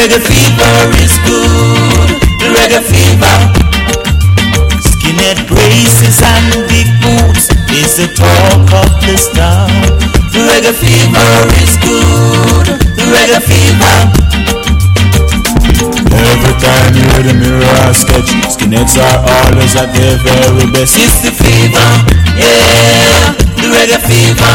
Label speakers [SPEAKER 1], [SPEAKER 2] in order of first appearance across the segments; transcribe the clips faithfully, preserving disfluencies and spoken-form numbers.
[SPEAKER 1] reggae fever is good. The reggae fever. Skinhead braces and big boots is the talk of this town. The reggae fever is good. The reggae fever.
[SPEAKER 2] Every time you hear the mirror I sketch, skinheads are always at their very best.
[SPEAKER 1] It's the fever, yeah, the reggae fever.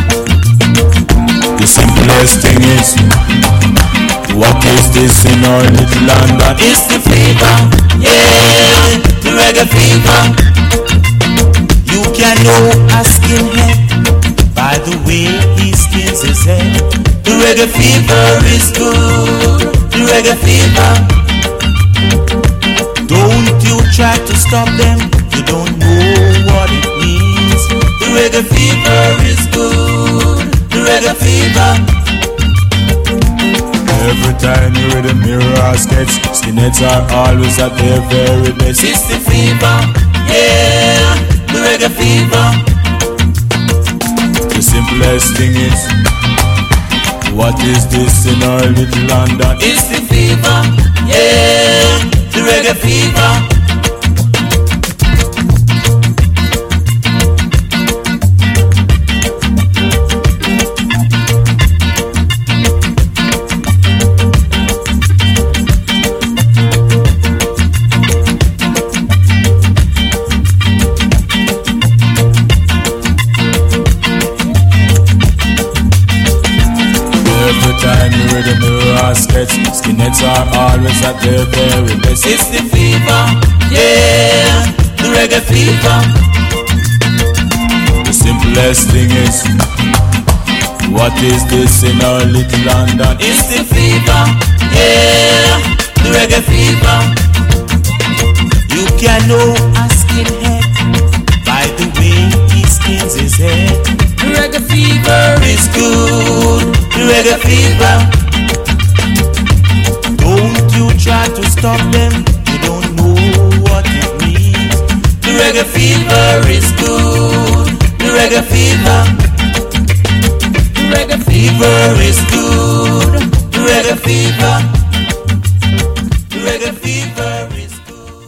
[SPEAKER 2] The simplest thing is, what is this in our little London?
[SPEAKER 1] It's the fever, yeah, the reggae fever. You can know a skinhead by the way he skins his head. The reggae fever is good. The reggae fever. Don't you try to stop them, you don't know what it means. The reggae fever is good. The reggae fever.
[SPEAKER 2] Every time you read a mirror or sketch, skinheads are always at their very best.
[SPEAKER 1] It's the fever, yeah, the reggae fever.
[SPEAKER 2] The simplest thing is, what is this in our little London?
[SPEAKER 1] It's the fever, yeah, the reggae fever.
[SPEAKER 2] Skinheads are always at their very best.
[SPEAKER 1] It's the fever, yeah, the reggae fever.
[SPEAKER 2] The simplest thing is, what is this in our little London?
[SPEAKER 1] It's the fever, yeah, the reggae fever. You can know a skinhead by the way he skins his head. The reggae fever is good, the reggae fever. Don't you try to stop them, you don't know what it means. The reggae fever is good. The reggae fever. The reggae fever is good. The reggae fever. The reggae fever is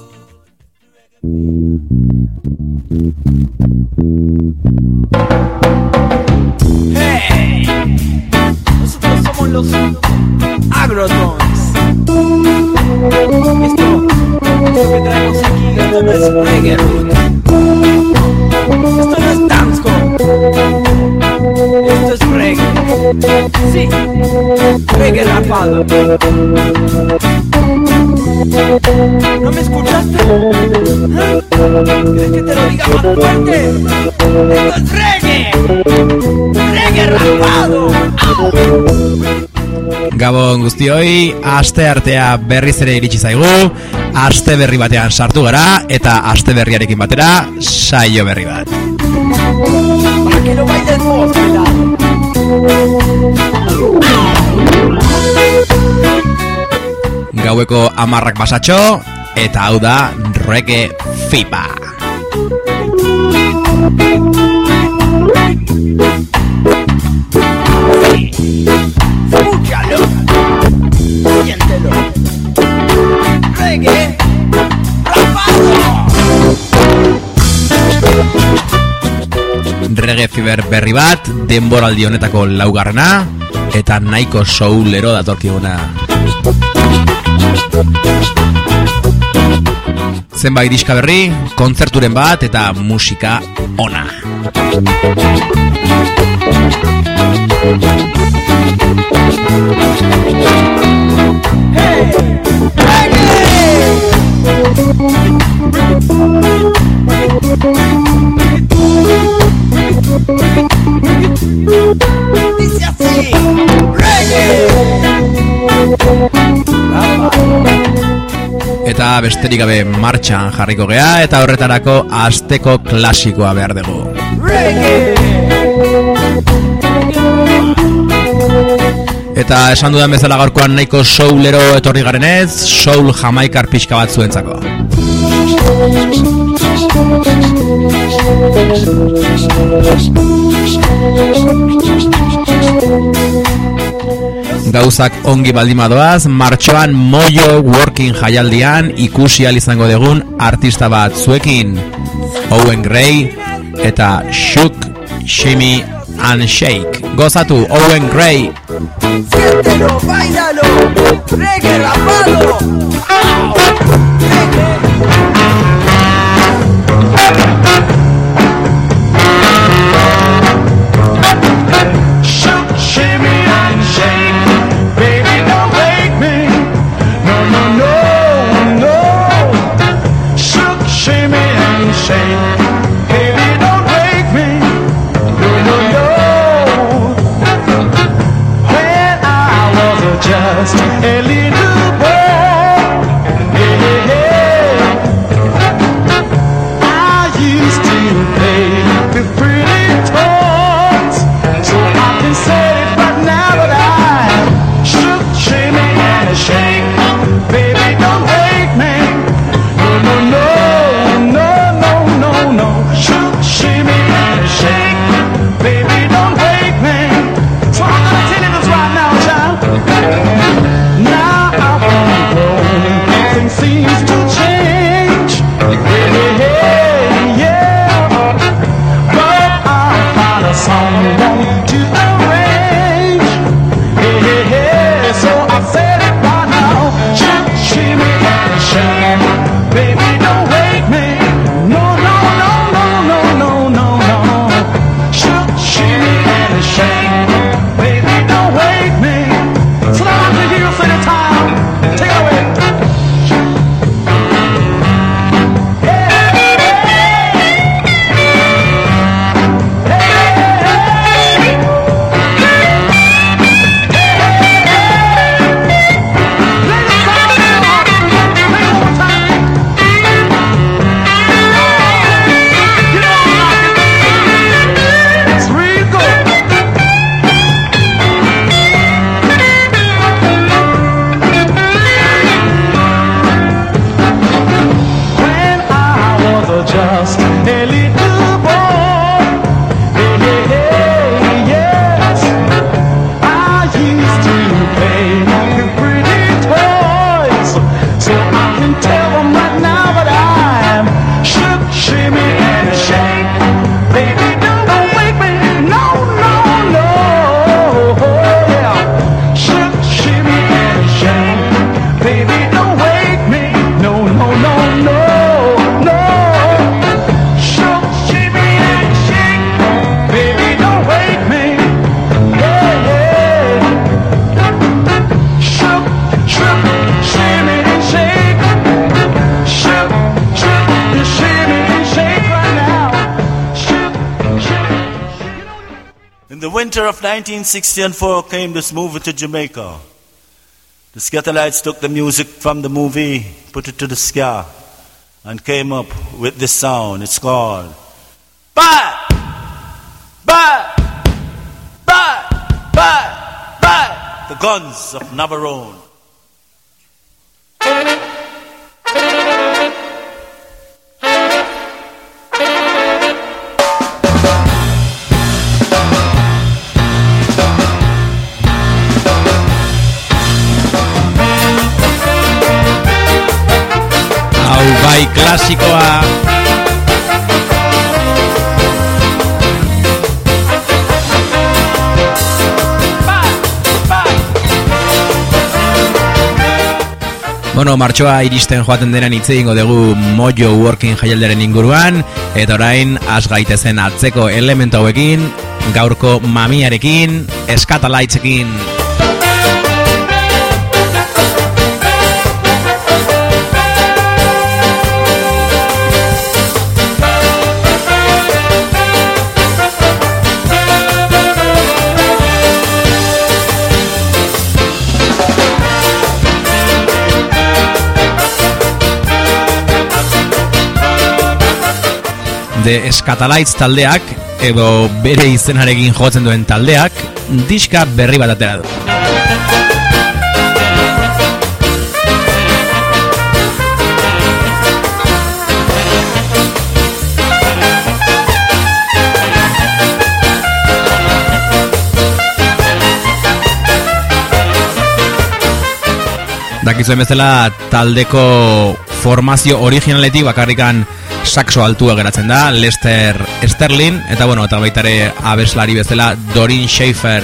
[SPEAKER 1] good. Hey, nosotros somos los Agrotons. Esto, esto que traemos aquí, esto no es reggae root. Esto no es dancehall. Esto es reggae. Sí, reggae rapado. ¿No me escuchaste? ¿Eh? ¿Quieres que te lo diga más fuerte? Esto es reggae. Reggae rapado. ¡Au!
[SPEAKER 3] Gabon guztioi, aste artea berriz ere iritsi zaigu, aste berri batean sartu gara eta aste berriarekin batera saio berri bat. Gaueko hamarrak pasatxo eta hau da Reggae Fever.
[SPEAKER 1] Escúchalo, siéntelo. Reggae rapado.
[SPEAKER 3] Reggae Fever berri bat, denboraldi honetako laugarrena eta nahiko soulero datorkiguna. Zenbait diska berri, kontzerturen bat eta musika ona.
[SPEAKER 1] Hey, dice así, reggae.
[SPEAKER 3] Eta besterik gabe martxan jarriko gea eta horretarako asteko klasikoa behar dugu. Eta esan dudan bezala gaurkoan nahiko soulero etorri garenez, soul jamaikar pixka bat zuentzako. gauzak ongi baldimadoaz, martxoan Mojo Working jaialdian ikusi ahal izango dugun artista bat zuekin, Owen Gray eta Shook, Shimmy and Shake. Gozatu, Owen Gray.
[SPEAKER 4] Siéntelo, bailalo, reggae rapado.
[SPEAKER 5] Shook, shimmy and shake, baby, don't wake me. No, no, no, no. Shook, shimmy and shake, baby, don't wake me. No, no, no. When I was just a little boy, hey, hey, hey, I used to play with pretty toys, so I can say it right now that I shook, shimmy and shake, baby, don't wake me. No, no, no, no, no, no, no. Shook, shimmy and shake, baby, don't wake me. So I'm gonna tell you this right now, child. Now I'm grown, things seems to change. Hey, hey, hey, yeah. But I'll find a someone to arrange. Hey, hey, hey. So I said it right now. Shook, shimmy and shake, baby, don't wake me. No, no, no, no, no, no, no, no. Shook, shimmy and shake, baby, don't wake me. So now I can hear you say the time. Take it away. It's real good. When I was just a little boy, hey, hey, hey, yes, I used to play with pretty toys, so I can tell them right now that I'm shook, shimmy and shake, baby, don't wake me, no, no, no, oh, yeah, shook, shimmy and shake, baby, don't wake me, no, no, no, no, no, shook, shimmy and shake, baby, don't wake me, yeah, yeah, shook, shook, shimmy and shake, shook, shook, you shimmy and shake right now, shook, shook, you know.
[SPEAKER 1] In the winter of nineteen sixty-four came this movie to Jamaica. The Skatalites took the music from the movie, put it to the ska, and came up with this sound. It's called Bye! Bye! Bye! Bye! Bye! The Guns of Navarone.
[SPEAKER 3] Hau bai klasikoa. Bueno, martxoa iristen joaten denan hitz egingo dugu Mojo Working jaialdiaren inguruan, eta orain has gaitezen atzeko elementu hauekin, gaurko mamiarekin, Skatalaitzekin. The Skatalites taldeak, edo bere izenarekin jotzen duen taldeak, diska berri bat atera du. Dakizuen bezala taldeko formazio originaletik bakarrikan saxo altua geratzen da, Lester Sterling, eta bueno, eta baitare abeslari bezala Doreen Schaefer.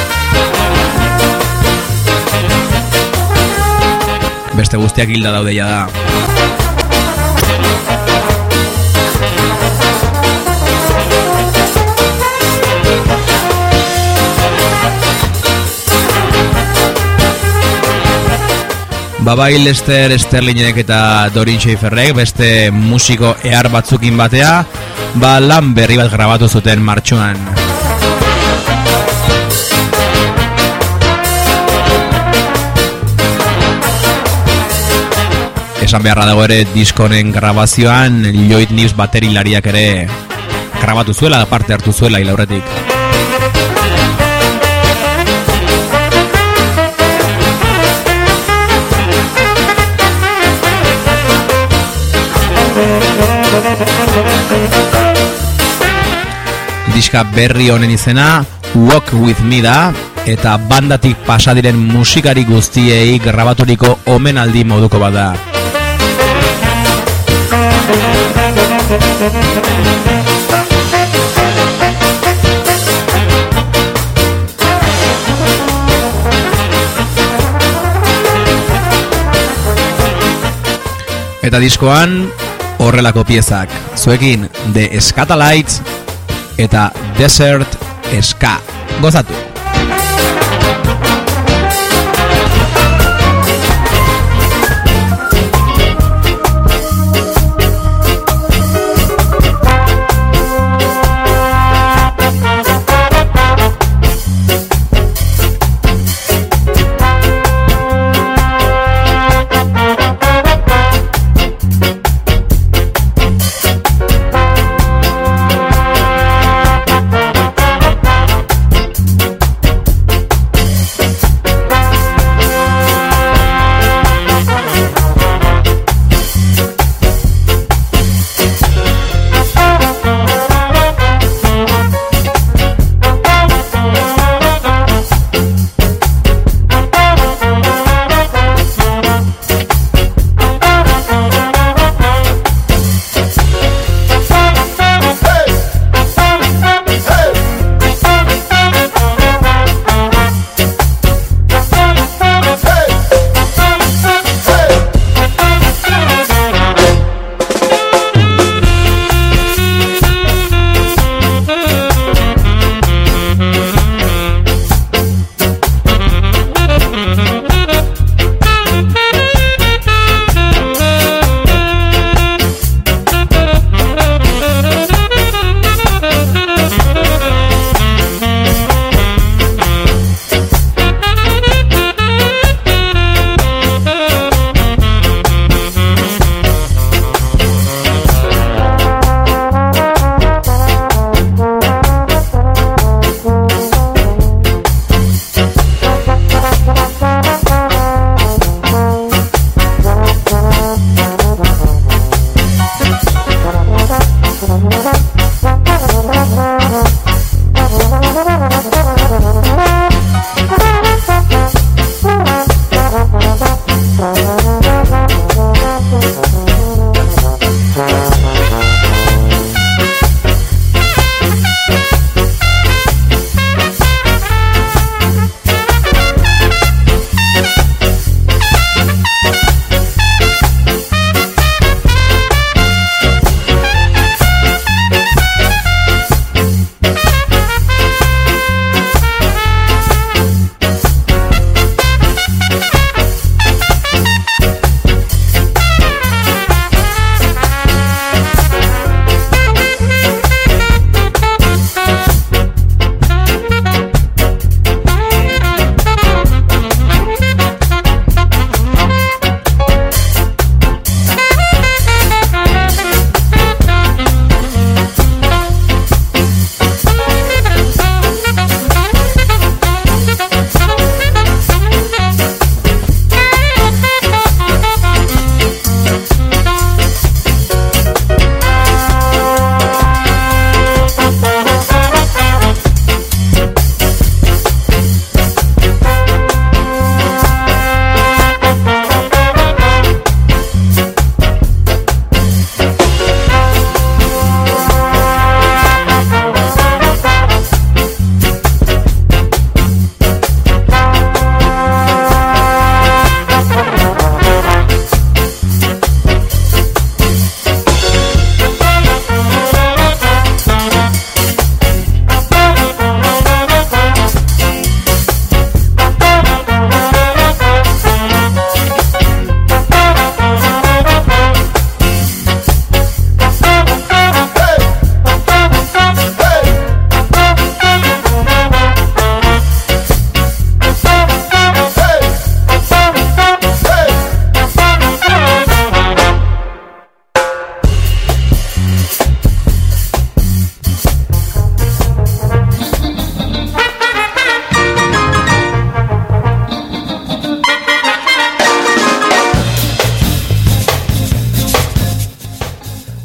[SPEAKER 3] Beste guztiak hilda daudeia da. Babai Lester Sterlingek eta Doreen Schaeferrek beste musiko ehar batzukin batea, ba lan berri bat grabatu zuten martxoan. Esan beharra dago ere diskonen grabazioan Lloyd News baterilariak ere grabatu zuela, parte hartu zuela ilaurretik. Diska berri honen izena Walk With Me da, eta bandatik pasadiren musikari guztiei grabaturiko omenaldi moduko bada. Eta diskoan horrelako piezak, zuekin The Scatalites eta Desert Ska. Gozatu!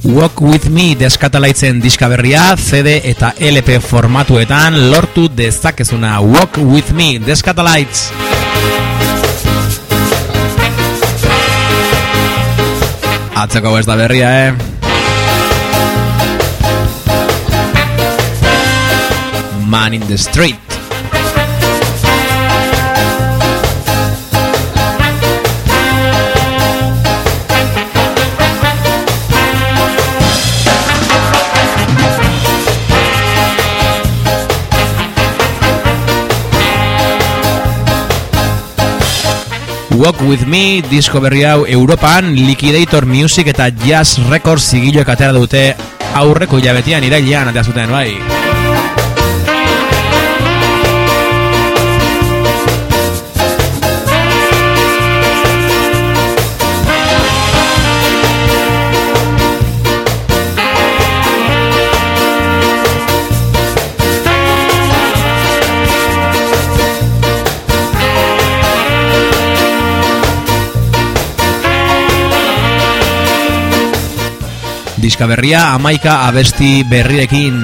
[SPEAKER 3] Walk With Me deskatalaitzen diska berria C D eta L P formatuetan lortu dezakezuna. Walk With Me deskatalaitz. Atzeko ez da berria, eh? Man in the Street. Walk With Me disko berri hau Europan Liquidator Music eta Jazz Records zigiloek atera dute aurreko hilabetian irailean atera zuten, bai. Diska berria hamaika abesti berrirekin.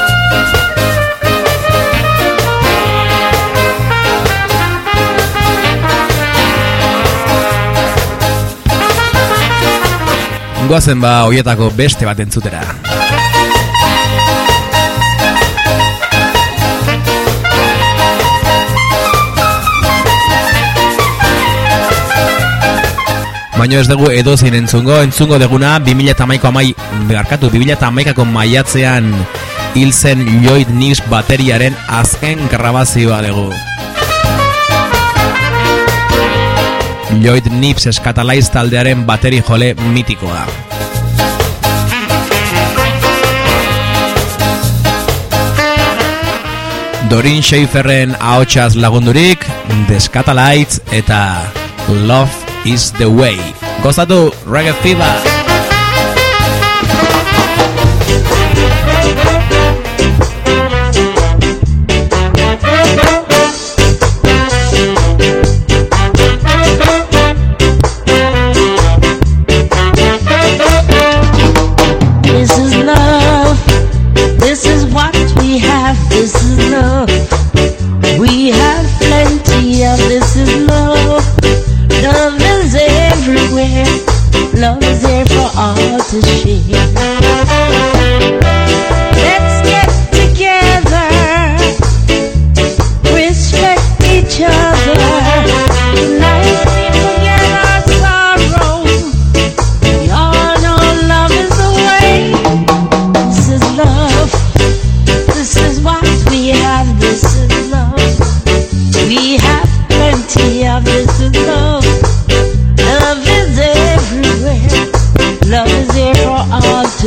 [SPEAKER 3] Goazen ba hoietako beste bat entzutera. Baina ez dugu edozein entzungo, entzungo deguna bi mila hamaika amai, beharkatu, bi mila hamaikako maiatzean hil zen Lloyd Nix bateriaren azken grabazioa dugu. Lloyd Nix Skatalaiz taldearen bateri jole mitikoa. Doreen Schaeferren ahotsaz lagundurik, The Skatalites eta Love is the Way. Gozatu Reggae Fever.
[SPEAKER 6] This is love. This is what we have. This is love. We have plenty of this is love. Love is everywhere. Love is there for all to share. Let's get together. Respect each other. Tonight we forget our sorrow. We all know love is the way. This is love. This is what we have. This is love. We have plenty of this is love. Love is everywhere. Love is there for all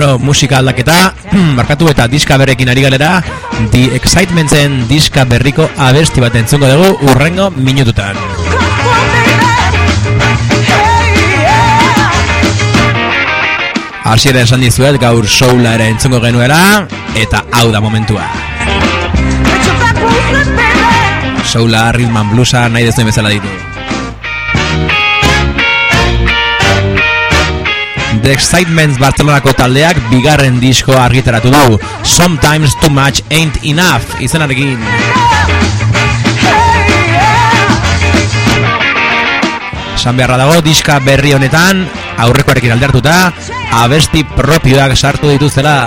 [SPEAKER 3] Bueno, musika aldaketa, markatu eta diska berrekin ari galera, The Excitementsen diska berriko abesti bat entzungo dugu urrengo minututan. Hasiera esan dizuet gaur soula ere entzungo genuela, eta hau da momentua. Soula, rhythm and bluesa nahi dezuen bezala ditu. The Excitements Barcelonako taldeak bigarren disko argitaratu du, Sometimes Too Much Ain't Enough izenarekin. Esan beharra dago diska berri honetan, aurrekoarekin aldertuta, abesti propioak sartu dituztela.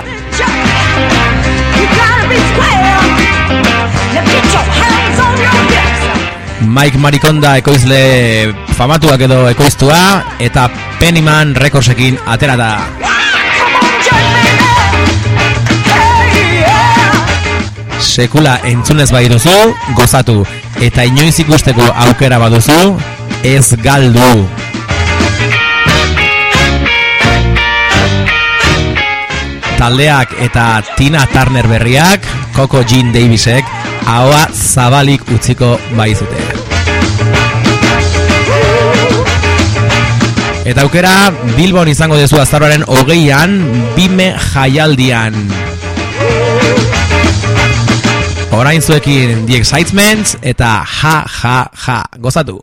[SPEAKER 3] Mike Marikonda ekoizle famatuak edo ekoiztua, eta Pennyman Recordsekin atera da. Sekula entzunez bai duzu, gozatu, eta inoiz ikusteko aukera baduzu, ez galdu. Taldeak eta Tina Turner berriak, Coco Jean Davisek, ahoa zabalik utziko baizute. Eta aukera, Bilbon izango dezu azaroaren hogeian, Bime jaialdian. Orain zuekin The Excitements eta ja, ja, ja, gozatu.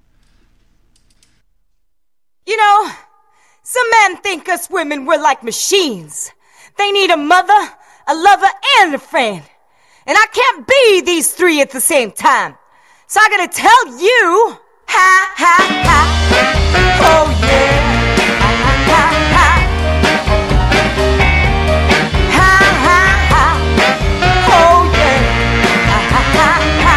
[SPEAKER 7] You know, some men think us women we're like machines. They need a mother, a lover, and a friend. And I can't be these three at the same time. So I gotta tell you, ha, ha, ha. Oh yeah, ha, ha, ha. Ha, ha, ha. Oh yeah, ha, ha, ha.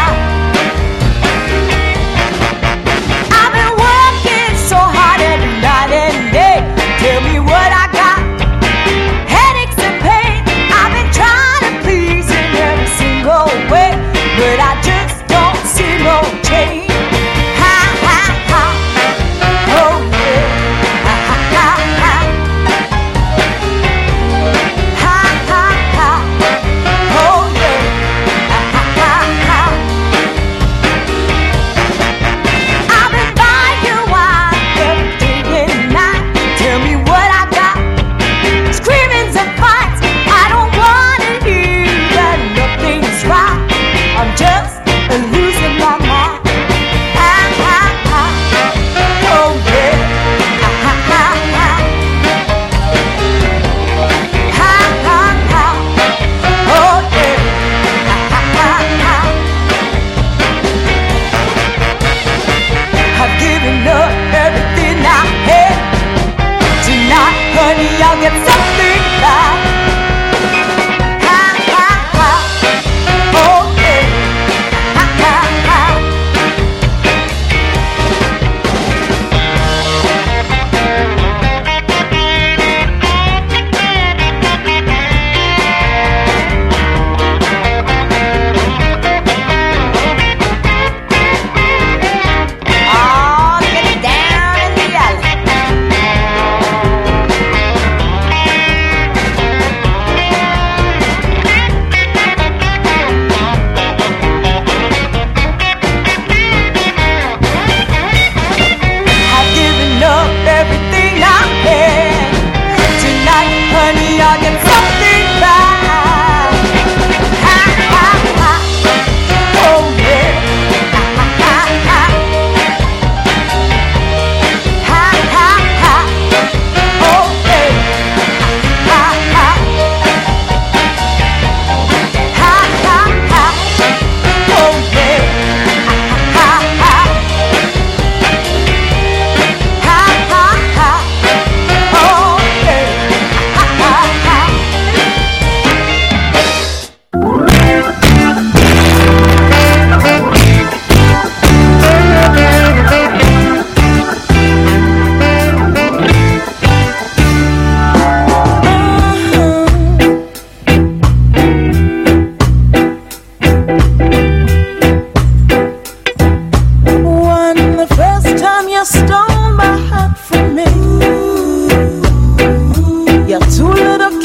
[SPEAKER 7] I've been working so hard every night and day. Tell me what I got. Headaches and pain. I've been trying to please in every single way, but I just don't see no change. Ha, ha, ha. Oh yeah.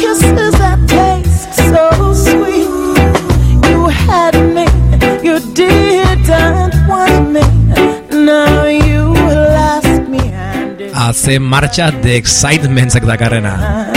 [SPEAKER 6] kisses that taste so sweet. You had me, you didn't want me. Now you lost me and it's
[SPEAKER 3] Hace marcha de excitementzak dakarrena.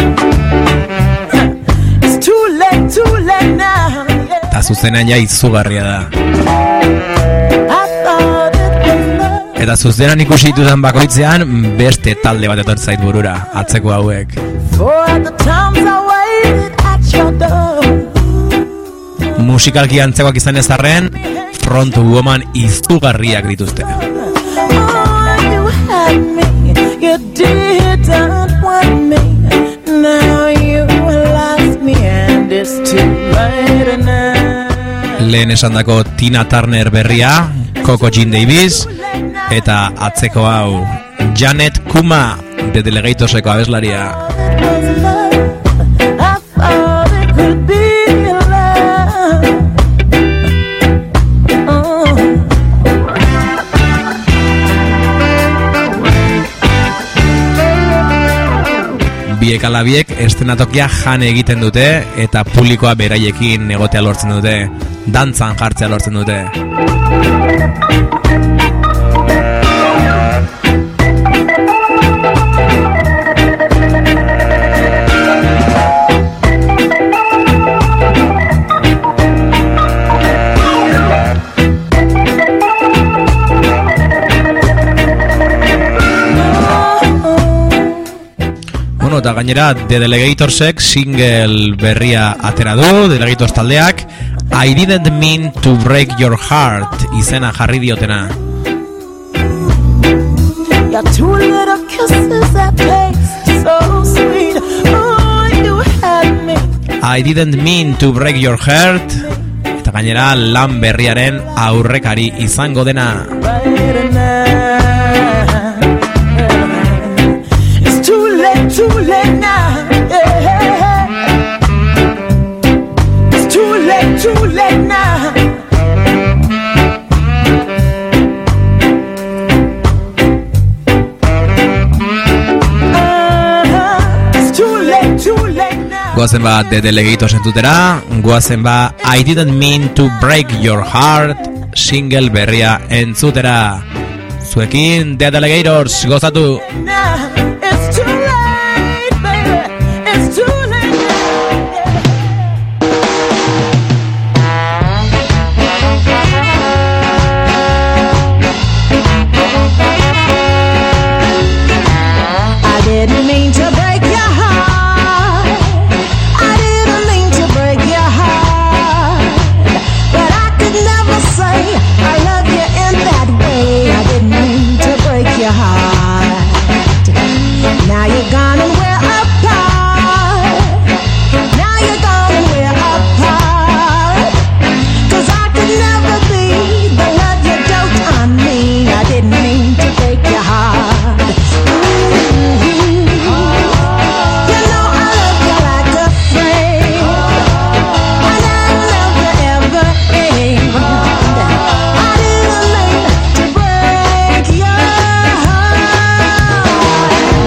[SPEAKER 6] It's too late, too late now. Yeah.
[SPEAKER 3] Ta zuzenean ja izugarria da.
[SPEAKER 6] I thought it was love.
[SPEAKER 3] Eta zuzenean ikusi ditudan bakoitzean beste talde bat etor zait burura, atzeko hauek.
[SPEAKER 6] For the times I waited at your door.
[SPEAKER 3] Musikalki antzekoak izan ez arren, front woman izugarriak dituzte.
[SPEAKER 6] Oh, you had me, you didn't want me. Now you lost me and it's too late now.
[SPEAKER 3] Lehen esandako Tina Turner berria, Coco Jean Davis, eta atzeko hau Janet Kuma de Delegatorseko abeslaria.
[SPEAKER 6] It was love. I thought it could be love. Oh.
[SPEAKER 3] Biek ala biek estenatokia jan egiten dute eta publikoa beraiekin egotea lortzen dute, dantzan jartzea lortzen dute. Eta gainera The Delegatorsek single berria atera du, Delegators taldeak, I Didn't Mean to Break Your Heart izena jarri diotena.
[SPEAKER 6] Your two little kisses that taste so sweet. Oh, you had me.
[SPEAKER 3] I Didn't Mean to Break Your Heart, eta gainera lan berriaren aurrekari izango dena.
[SPEAKER 6] Too late now, yeah. It's too late, too late now. Uh-huh. It's too late, too late now.
[SPEAKER 3] Goazen ba The Delegators entutera, goazen ba I Didn't Mean to Break Your Heart single berria entzutera. Zuekin The Delegators, gozatu!
[SPEAKER 6] Now, it's too late. It's too late now, yeah. I didn't mean to break your heart. I didn't mean to break your heart. But I could never say I love you in that way. I didn't mean to break your heart. Now you're gone and we're apart. Now you're gone and we're apart. 'Cause I could never be the love you dote on me. I didn't mean to break your heart. Mm-hmm. You know I love you like a friend, and I'll never ever end. I didn't mean to break your heart.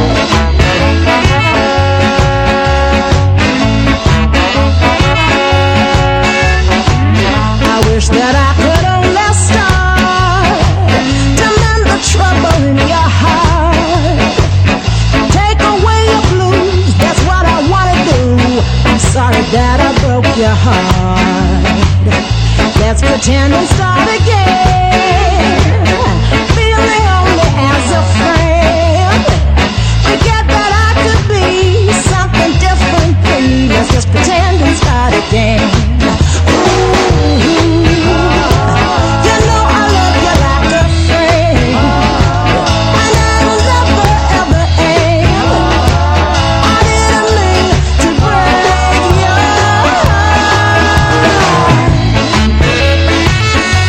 [SPEAKER 6] I wish that I could only start to mend the trouble in your heart. Take away your blues, that's what I wanna do. I'm sorry that I broke your heart. Let's pretend and start again. Feeling only as a friend. Forget that I could be something different, please. Let's just pretend and start again. You know I love you like a friend, and I'll never ever end. I didn't mean to break your heart.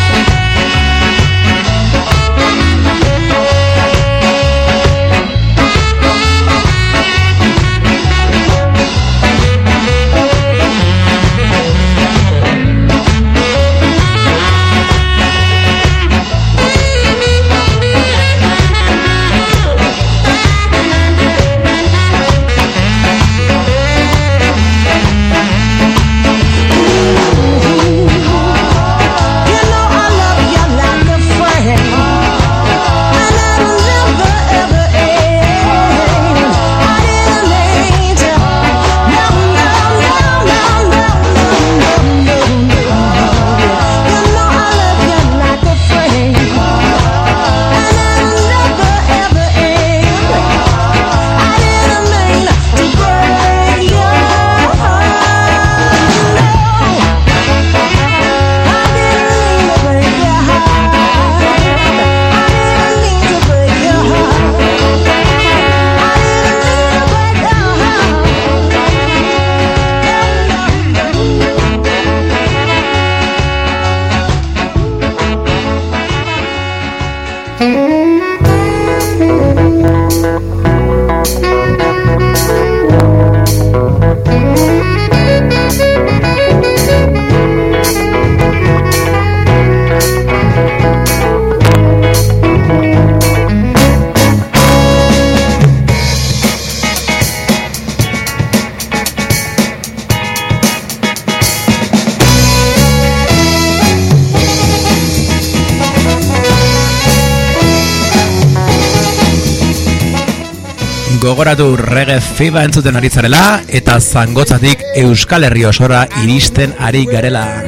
[SPEAKER 3] Gogoratu Reggae Fever entzuten ari zarela eta Zangotzatik Euskal Herri osora iristen ari garela.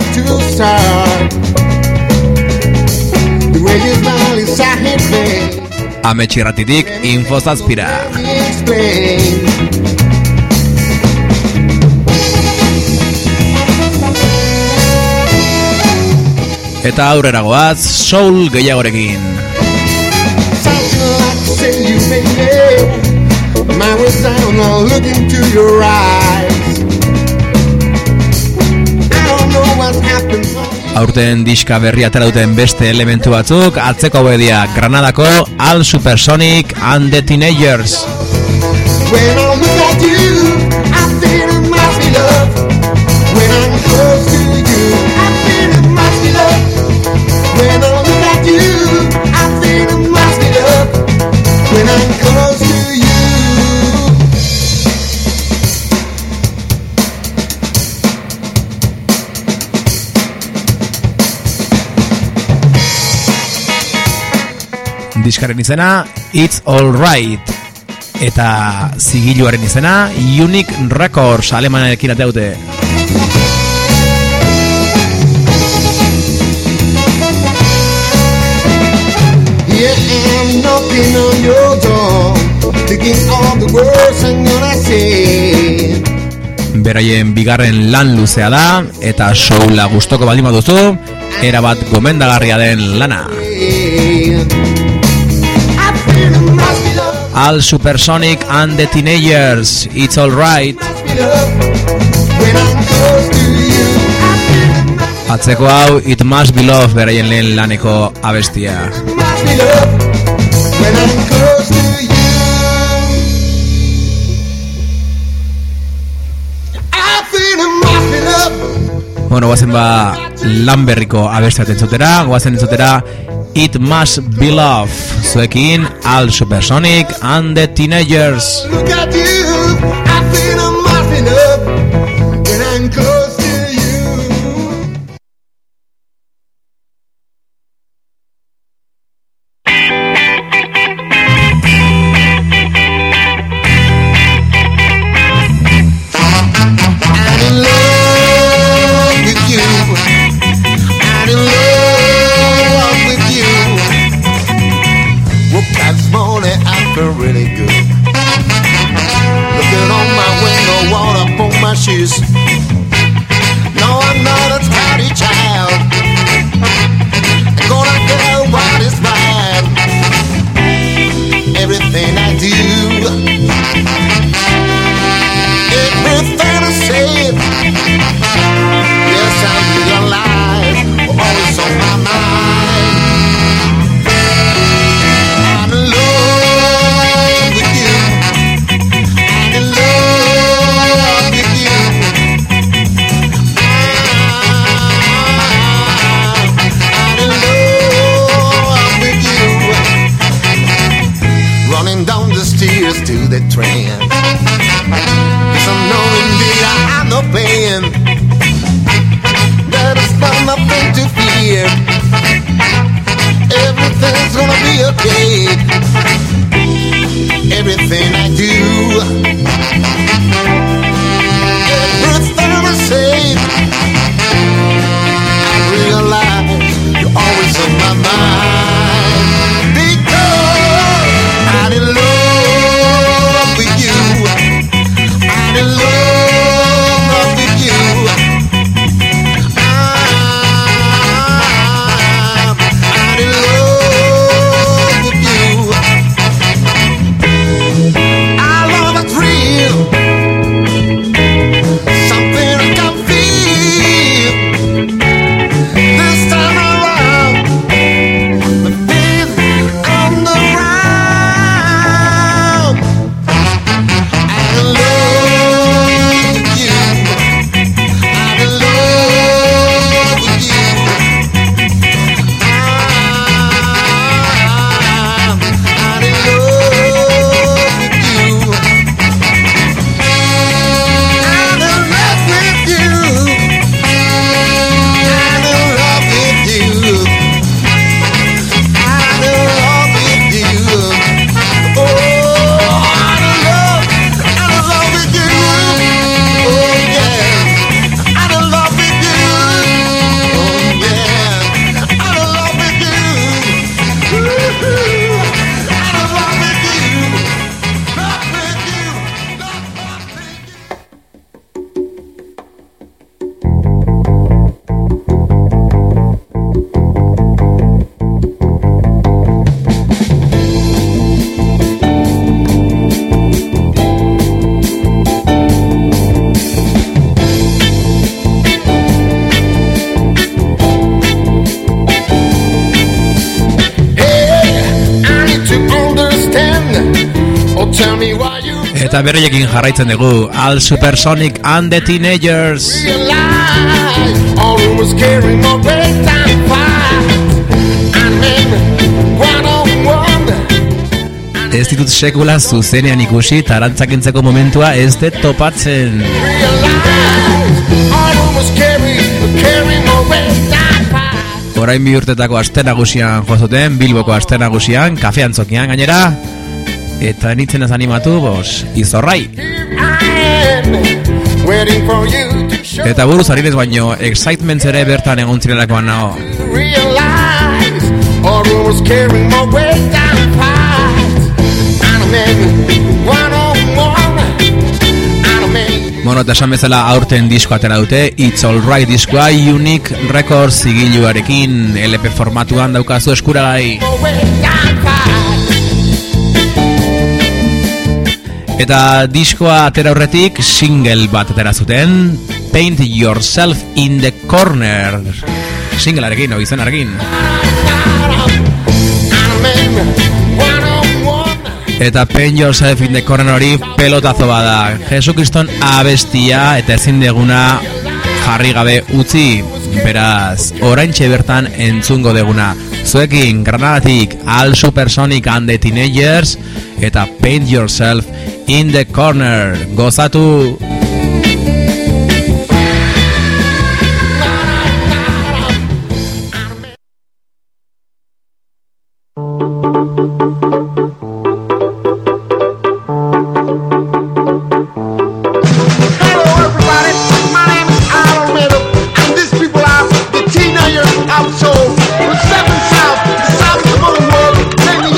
[SPEAKER 3] Ametxirratitik Infozazpira. Eta aurrera goaz, soul gehiagorekin. Aurten diska berria atera duten beste elementu batzuk, atzeko bedia Granadako All Supersonic and the Teenagers. When I look at you, I feel it must be love. When I'm close to you, I feel it must be love. When I look at you, I feel it must be love. When I'm close to you. Diskaren izena It's Alright eta zigiluaren izena Unique Records alemanarekin ateute. Yeah, I'm knocking on your door, thinking of the words I'm gonna say. Beraien bigarren lan luzea da eta soula gustoko baldin baduzu, erabat gomendagarria den lana. All Supersonic and the Teenagers, It's Alright. Atzeko hau It Must Be Love beraien lehen laneko abestia. Bueno, guazen ba lan berriko abestia entzutera, guazen entzutera It Must Be Love, zuekin All Supersonic and the Teenagers. Look at you, I feel it must be love when I'm close to you. I'm in love with you. I'm in love with you. Woke up this morning, I feel really good. Looking on my window, water for my shoes. No, I'm not a tidy child. I'm gonna get what is right. Everything I do, everything I say, yes, I realize always on my mind. I'm in love with you. I'm in love with you. Eta berriekin jarraitzen dugu, Al Supersonic and the Teenagers.
[SPEAKER 5] All rumors carry more weight than fire. And then one on one.
[SPEAKER 3] Ez ditut sekula zuzenean ikusi, tarantzakentzeko momentua ez dut topatzen.
[SPEAKER 5] All rumors carry, carry more weight than fire.
[SPEAKER 3] Orain bi urtetako aste nagusian jozuten, Bilboko aste nagusian, kafe antzokian gainera. Eta nintzen ez animatu, bos, izorrai. Eta buruz harinez baino, Excitements ere bertan egon zirelakoan nao. Bueno, eta esan bezala aurten disko atera dute, It's Alright diskoa, Unique Records zigiluarekin, L P formatuan daukazu eskuragai. Eta diskoa atera horretik single bat atera zuten, Paint Yourself in the Corner. Singlearekin, no izenarekin. Eta Paint Yourself in the Corner hori pelotazo bada. Jesukriston abestia eta ezin deguna jarri gabe utzi. Beraz, oraintxe bertan entzungo deguna. Zuekin, Granadatik, Al Supersonic and the Teenagers, eta Paint Yourself in the Corner. Gozatu!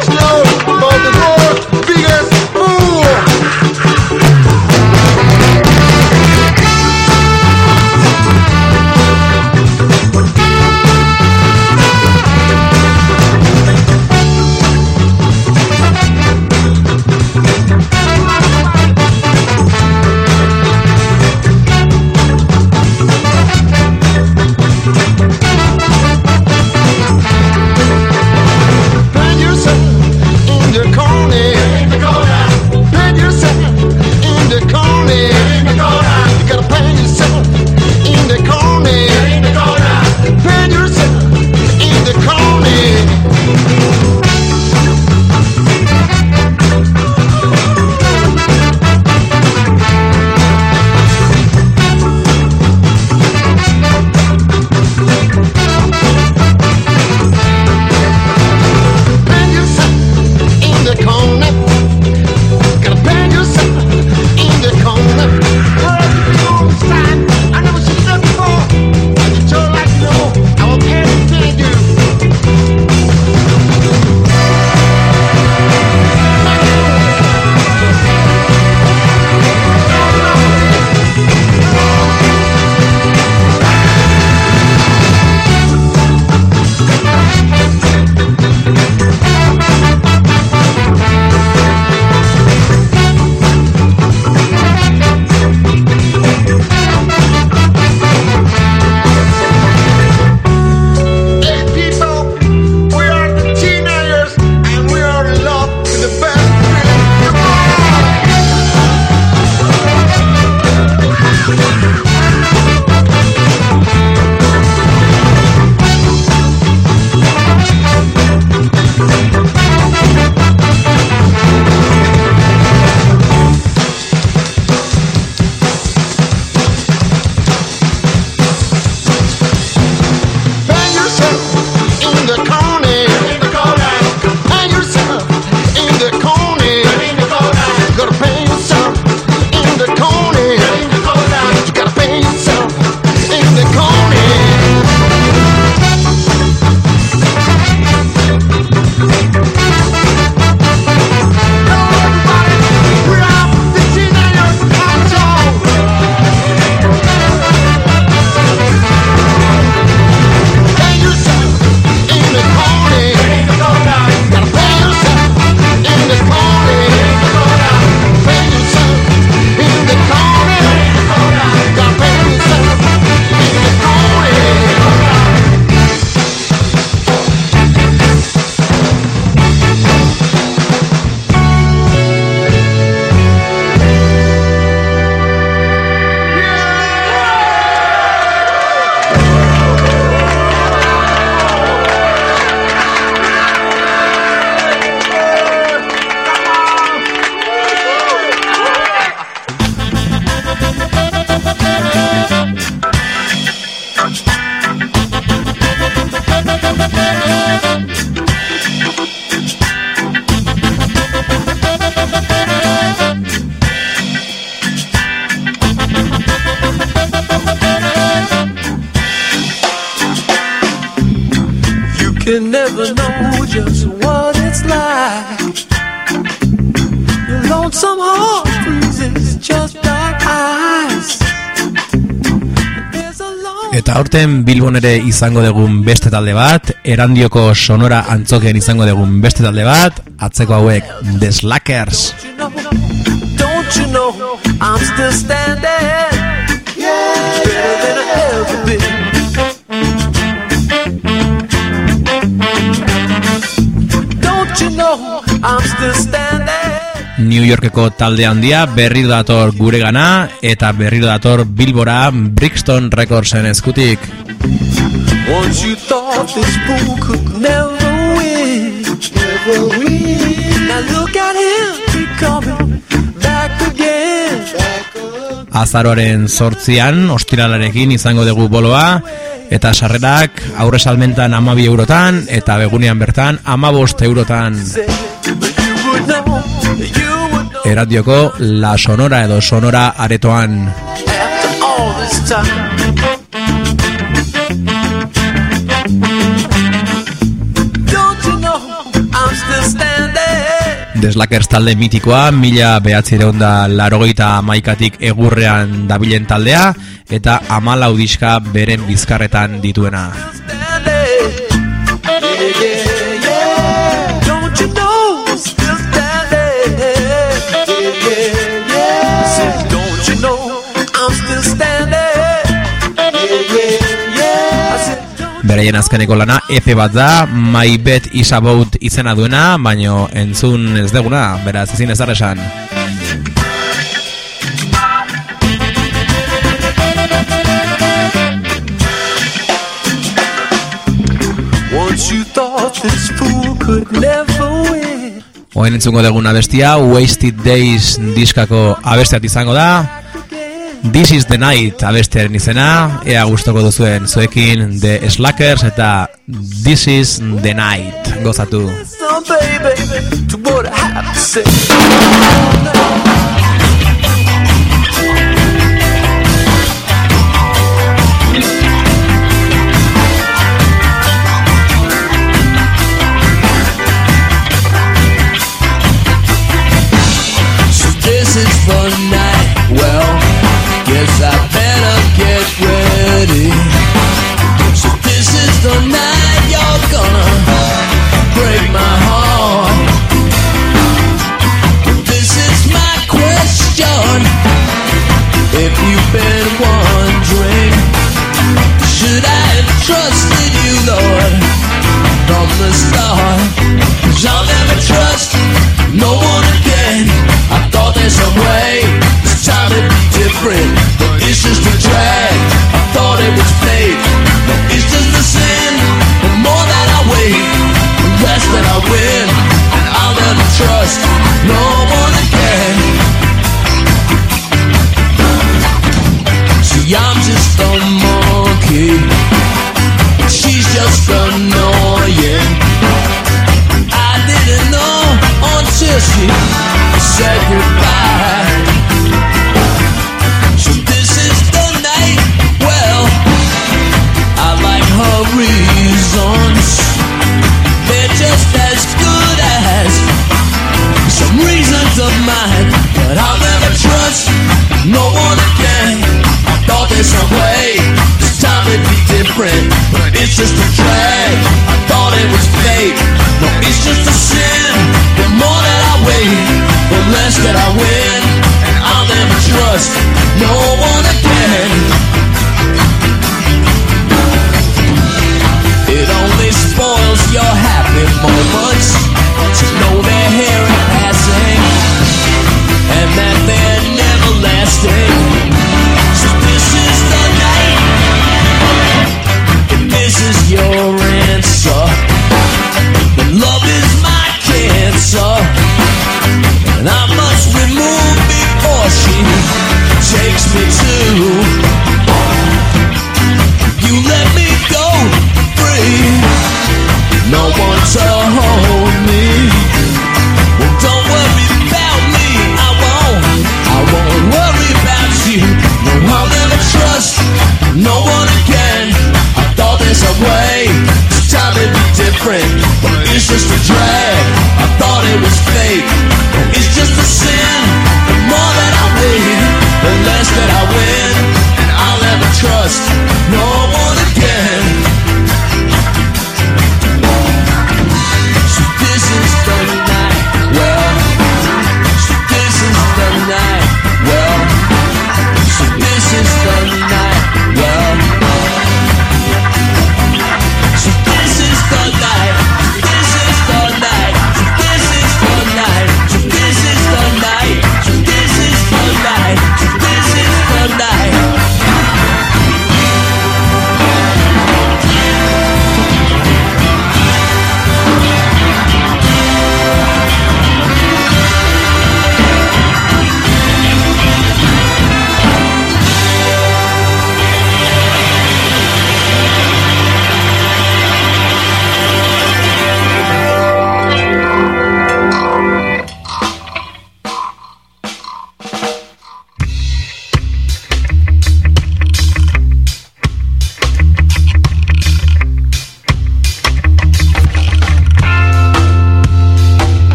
[SPEAKER 5] Biggest fool.
[SPEAKER 8] can never know just what it's like. Your lonesome heart freezes just like ice.
[SPEAKER 3] Eta aurten Bilbon ere izango dugun beste talde bat, Erandioko Sonora antzokian izango dugun beste talde bat, atzeko hauek The Slackers.
[SPEAKER 8] Don't you know I'm still standing, yeah, better than I ever been. Don't you know I'm still standing.
[SPEAKER 3] New Yorkeko talde handia berriro dator guregana eta berriro dator Bilbora Brixton Recordsen eskutik.
[SPEAKER 8] Once you thought this fool could never win, never win. Now look at him, he coming back again.
[SPEAKER 3] Azaroaren zortzian, ostiralarekin izango dugu boloa, eta sarrerak aurre salmentan amabi eurotan, eta begunean bertan amabost eurotan. Eratioko La Sonora edo Sonora aretoan. The Slackers talde mitikoa, mila behatzireun da larogeita hamaikatik egurrean dabilen taldea, eta hamalau diska beren bizkarretan dituena. Beraien azkeneko lana E P bat da, My Bet Is About izena duena, baino entzun ez deguna, beraz ezin ezar esan. Oen entzungo deguna bestia, Wasted Days diskako abesteat izango da. This is the night abestearen izena, ea gustoko duzuen zuekin The Slackers eta This is the night, gozatu.
[SPEAKER 9] So this is the night, well, guess I better get ready. So this is the night you're gonna break my heart. This is my question. If you've been wondering, should I have trusted you, Lord, from the start? 'Cause I'll never trust no one again. I thought there's some way this time it'd be different, but it's just a drag. I thought it was fate, but it's just a sin. The more that I wait, the less that I win, and I'll never trust no one again. See, I'm just a monkey, she's just annoying. I didn't know until she said goodbye. So this is the night, well, I like her reasons. They're just as good as some reasons of mine. But I'll never trust no one again. I thought there's some way this time it'd be different, but it's just a drag. I thought it was fate, no, it's just a sin. The more that I wait, the less that I win,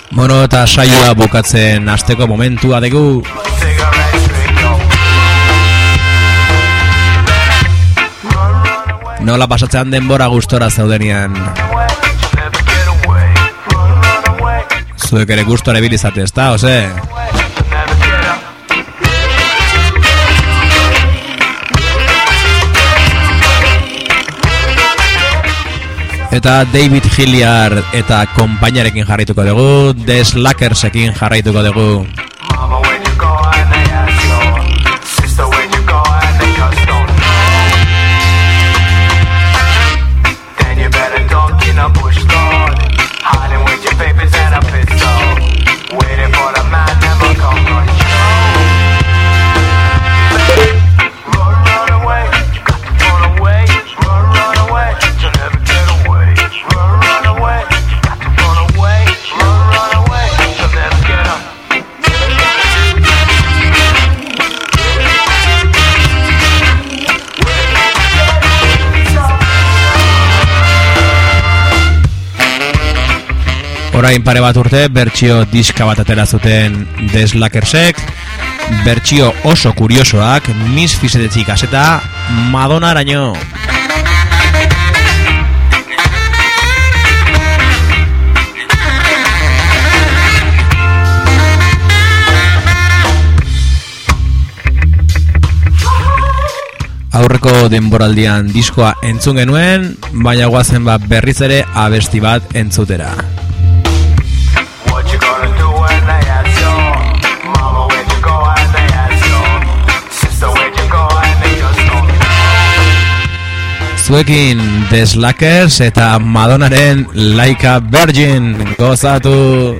[SPEAKER 3] Bueno, eta saioa bukatzen hasteko momentua dugu. Nola pasatzean denbora gustora zaudenian. Zuek ere gustora bilizate, ezta, ose? Eta David Hilliard eta konpainarekin jarraituko dugu, The Slackersekin jarraituko dugu. Orain pare bat urte, bertsio diska bat atera zuten The Slackersek, bertsio oso kuriosoak, Misfitsetik kaseta, Madonnaraino. Aurreko denboraldian diskoa entzun genuen, baina guazen bat berriz ere abesti bat entzutera. Zuekin The Slackers eta Madonnaren Like a Virgin, gozatu!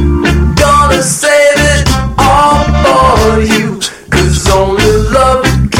[SPEAKER 8] Save it all for you, 'cause only love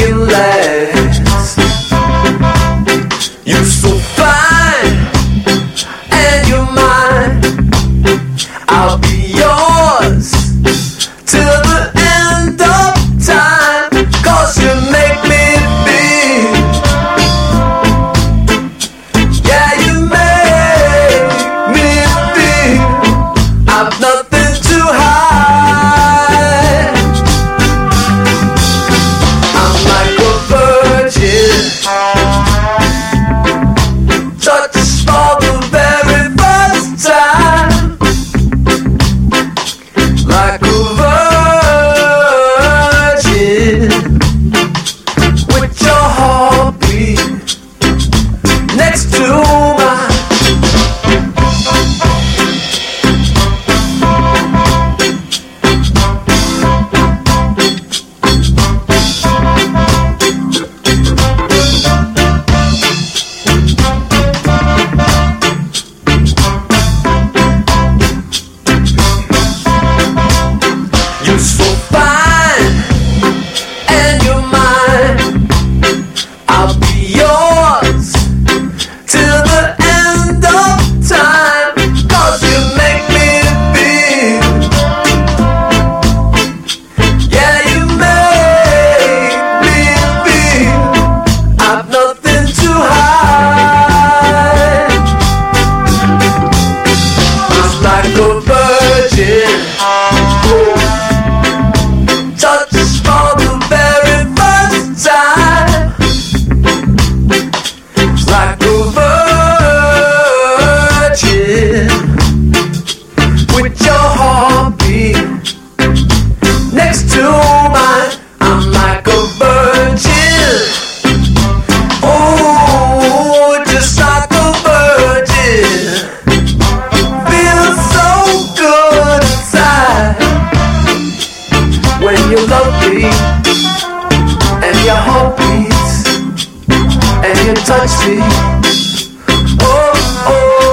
[SPEAKER 8] your love beat, and your heart beats, and your touch beat. Oh, oh,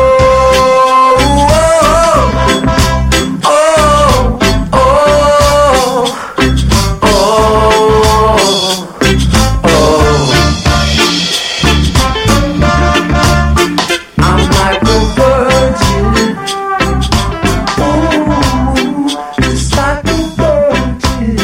[SPEAKER 8] oh, oh, oh, oh, oh. I'm like a virgin. Ooh, just like a virgin.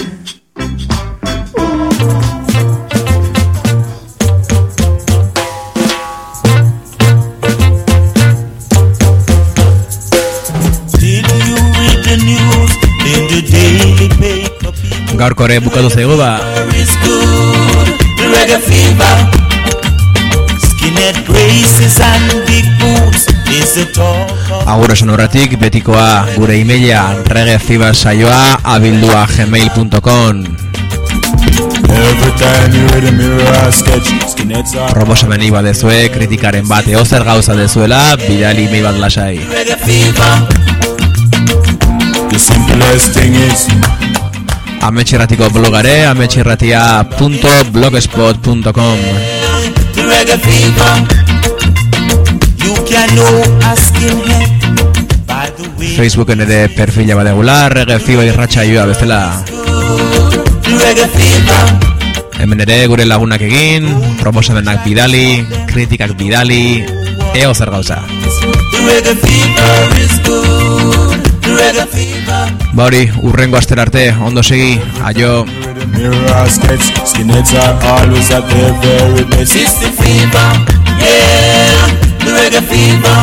[SPEAKER 1] Did you read the news in the daily paper?
[SPEAKER 3] Gaurko ere bukatu zaigu ba.
[SPEAKER 1] Is good, the reggae fever. Skinhead braces and big boots is the talk of.
[SPEAKER 3] Agur esan horretik, betikoa gure emaila reggaefever saioa abildua gmail punto com.
[SPEAKER 2] Every time you read a mirror I sketch skinheads are
[SPEAKER 3] Proposameni badezue, kritikaren bat eozer gauza dezuela, bidali email bat lasai.
[SPEAKER 1] reggae fever.
[SPEAKER 2] the simplest thing is
[SPEAKER 3] Ametxerratiko blogare, ametxerratia punto blogspot punto com.
[SPEAKER 1] The reggae fever. You can know a skinhead by the way.
[SPEAKER 3] Facebooken ere perfila badegula, reggaefever irratsaioa bezala.
[SPEAKER 1] The reggae fever.
[SPEAKER 3] Hemen ere gure lagunak egin, proposamenak bidali, kritikak bidali, eozer gauza.
[SPEAKER 1] The reggae fever is good. The reggae fever.
[SPEAKER 3] Ba hori, urrengo astera arte, ondo segi, aio.
[SPEAKER 2] the mirror I sketch skinheads are always at their very best.
[SPEAKER 1] It's the fever. Yeah. The reggae fever.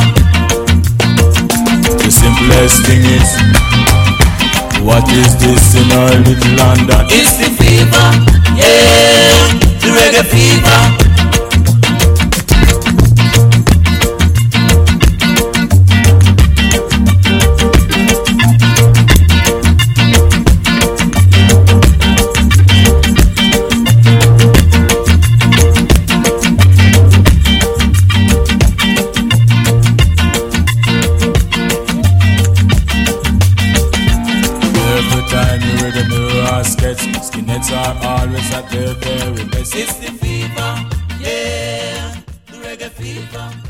[SPEAKER 2] The simplest thing is what is this in our little London?
[SPEAKER 1] It's the fever. Yeah. The reggae fever.
[SPEAKER 2] Every time you read the mirror I sketch skinheads are always at their very best.
[SPEAKER 1] It's the fever. Yeah. The reggae fever.